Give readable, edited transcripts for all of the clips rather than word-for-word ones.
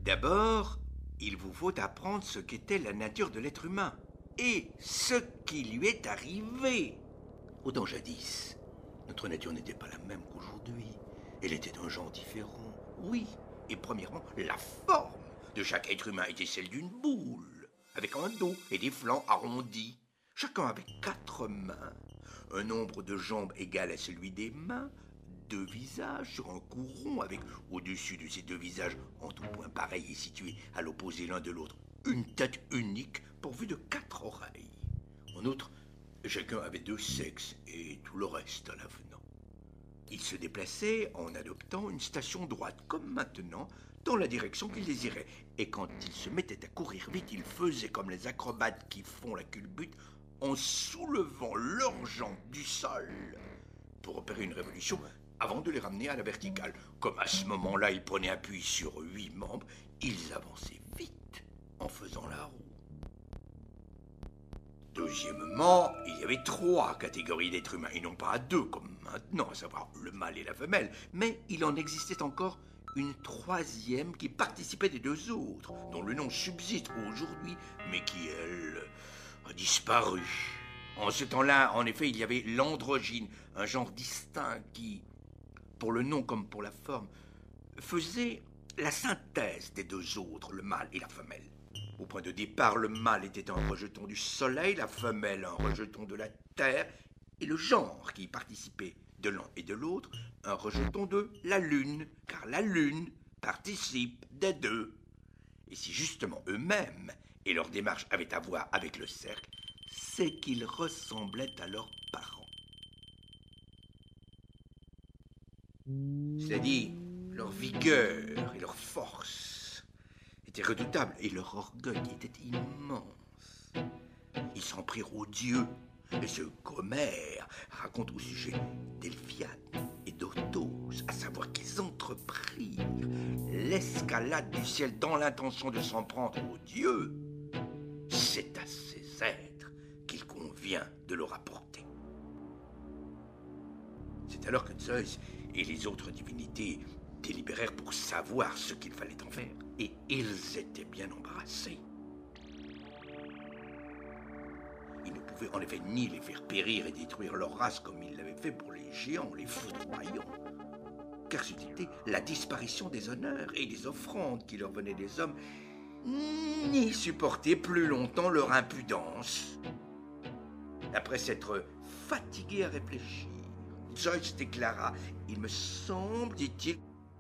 D'abord, il vous faut apprendre ce qu'était la nature de l'être humain et ce qui lui est arrivé. Autant jadis, notre nature n'était pas la même qu'aujourd'hui. Elle était d'un genre différent, oui. Et premièrement, la forme de chaque être humain était celle d'une boule, avec un dos et des flancs arrondis. Chacun avait 4 mains, un nombre de jambes égal à celui des mains, 2 visages sur un cou rond avec, au-dessus de ces 2 visages, en tout point pareil et situé à l'opposé l'un de l'autre, une tête unique pourvue de 4 oreilles. En outre, chacun avait 2 sexes et tout le reste à l'avenant. Il se déplaçait en adoptant une station droite, comme maintenant, dans la direction qu'il désirait. Et quand il se mettait à courir vite, il faisait comme les acrobates qui font la culbute en soulevant leurs jambes du sol pour opérer une révolution avant de les ramener à la verticale. Comme à ce moment-là, ils prenaient appui sur 8 membres, ils avançaient vite en faisant la roue. Deuxièmement, il y avait 3 catégories d'êtres humains, et non pas 2 comme maintenant, à savoir le mâle et la femelle, mais il en existait encore une 3e qui participait des 2 autres, dont le nom subsiste aujourd'hui, mais qui, elle, a disparu. En ce temps-là, en effet, il y avait l'androgyne, un genre distinct qui, pour le nom comme pour la forme, faisait la synthèse des 2 autres, le mâle et la femelle. Au point de départ, le mâle était un rejeton du soleil, la femelle un rejeton de la terre, et le genre qui y participait de l'un et de l'autre, un rejeton de la lune, car la lune participe des 2. Et si justement eux-mêmes et leur démarche avaient à voir avec le cercle, c'est qu'ils ressemblaient à leurs parents. C'est-à-dire leur vigueur et leur force étaient redoutables et leur orgueil était immense. Ils s'en prirent aux dieux, et ce qu'Homère raconte au sujet d'Elphiane et d'Othos, à savoir qu'ils entreprirent l'escalade du ciel dans l'intention de s'en prendre aux dieux. C'est à ces êtres qu'il convient de le rapporter. C'est alors que Zeus et les autres divinités délibérèrent pour savoir ce qu'il fallait en faire, et ils étaient bien embarrassés. Ils ne pouvaient en effet ni les faire périr et détruire leur race comme ils l'avaient fait pour les géants, les foudroyants, car c'eût été la disparition des honneurs et des offrandes qui leur venaient des hommes, ni supporter plus longtemps leur impudence. Après s'être fatigué à réfléchir, Zeus déclara « Il me semble, dit-il,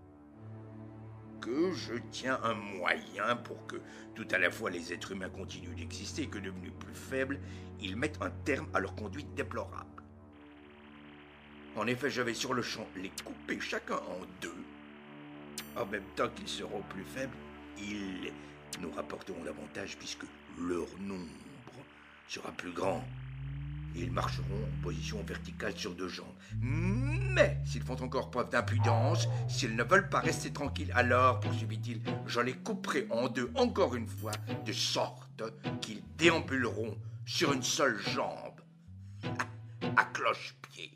que je tiens un moyen pour que, tout à la fois les êtres humains continuent d'exister et que, devenus plus faibles, ils mettent un terme à leur conduite déplorable. En effet, je vais sur le champ les couper chacun en 2. En même temps qu'ils seront plus faibles, ils nous rapporteront davantage puisque leur nombre sera plus grand. Ils marcheront en position verticale sur 2 jambes. Mais s'ils font encore preuve d'impudence, s'ils ne veulent pas rester tranquilles, alors, poursuivit-il, je les couperai en 2 encore une fois, de sorte qu'ils déambuleront sur une seule jambe, à cloche-pied.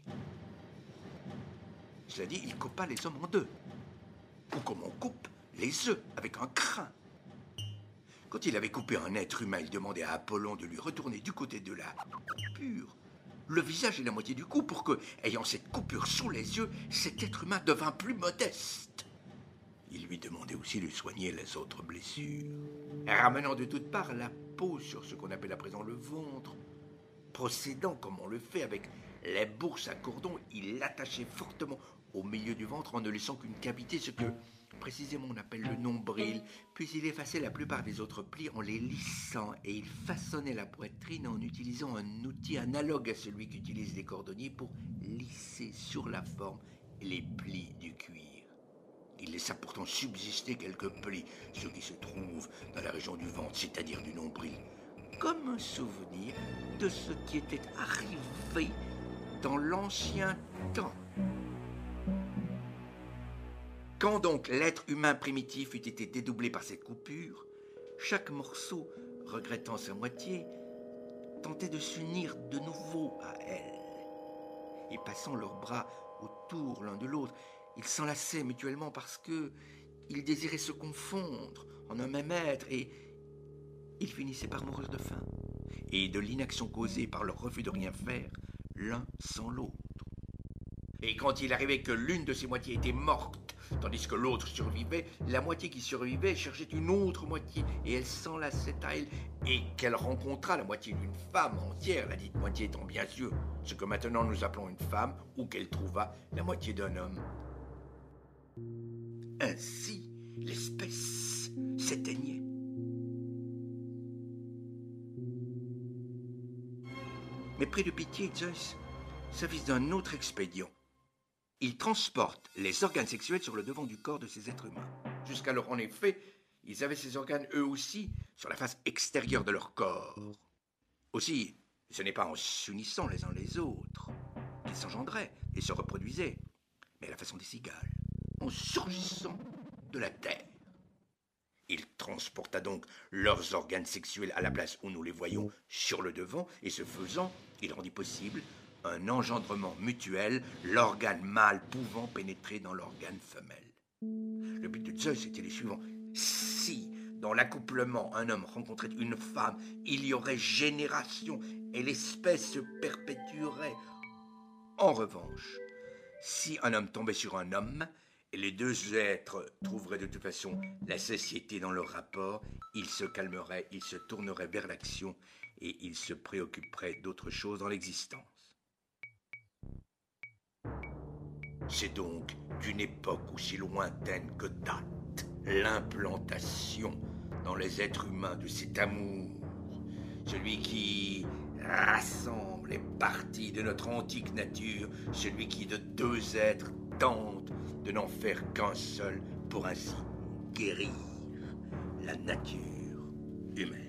Cela dit, il coupa les hommes en 2, ou comme on coupe les œufs avec un crin. Quand il avait coupé un être humain, il demandait à Apollon de lui retourner du côté de la coupure le visage et la moitié du cou pour que, ayant cette coupure sous les yeux, cet être humain devint plus modeste. Il lui demandait aussi de soigner les autres blessures, ramenant de toutes parts la peau sur ce qu'on appelle à présent le ventre. Procédant comme on le fait avec les bourses à cordon, il l'attachait fortement au milieu du ventre en ne laissant qu'une cavité, ce que précisément on appelle le nombril, puis il effaçait la plupart des autres plis en les lissant, et il façonnait la poitrine en utilisant un outil analogue à celui qu'utilisent les cordonniers pour lisser sur la forme les plis du cuir. Il laissa pourtant subsister quelques plis, ceux qui se trouvent dans la région du ventre, c'est-à-dire du nombril, comme un souvenir de ce qui était arrivé dans l'ancien temps. Quand donc l'être humain primitif eut été dédoublé par cette coupure, chaque morceau, regrettant sa moitié, tentait de s'unir de nouveau à elle. Et passant leurs bras autour l'un de l'autre, ils s'enlaçaient mutuellement parce que ils désiraient se confondre en un même être, et ils finissaient par mourir de faim, et de l'inaction causée par leur refus de rien faire, l'un sans l'autre. Et quand il arrivait que l'une de ces moitiés était morte, tandis que l'autre survivait, la moitié qui survivait cherchait une autre moitié, et elle s'enlaçait à elle, et qu'elle rencontra la moitié d'une femme entière, la dite moitié étant bien sûr ce que maintenant nous appelons une femme, ou qu'elle trouva la moitié d'un homme. Ainsi, l'espèce s'éteignait. Mais près de pitié, Zeus s'avise d'un autre expédient. Il transporte les organes sexuels sur le devant du corps de ces êtres humains. Jusqu'alors, en effet, ils avaient ces organes eux aussi sur la face extérieure de leur corps. Aussi, ce n'est pas en s'unissant les uns les autres qu'ils s'engendraient et se reproduisaient, mais à la façon des cigales, en surgissant de la terre. Il transporta donc leurs organes sexuels à la place où nous les voyons sur le devant, et ce faisant, il rendit possible un engendrement mutuel, l'organe mâle pouvant pénétrer dans l'organe femelle. Le but de Zeus était le suivant. Si, dans l'accouplement, un homme rencontrait une femme, il y aurait génération et l'espèce se perpétuerait. En revanche, si un homme tombait sur un homme, et les deux êtres trouveraient de toute façon la satiété dans leur rapport, ils se calmeraient, ils se tourneraient vers l'action et ils se préoccuperaient d'autre chose dans l'existence. C'est donc d'une époque aussi lointaine que date l'implantation dans les êtres humains de cet amour, celui qui rassemble les parties de notre antique nature, celui qui de deux êtres tente de n'en faire qu'un seul pour ainsi guérir la nature humaine.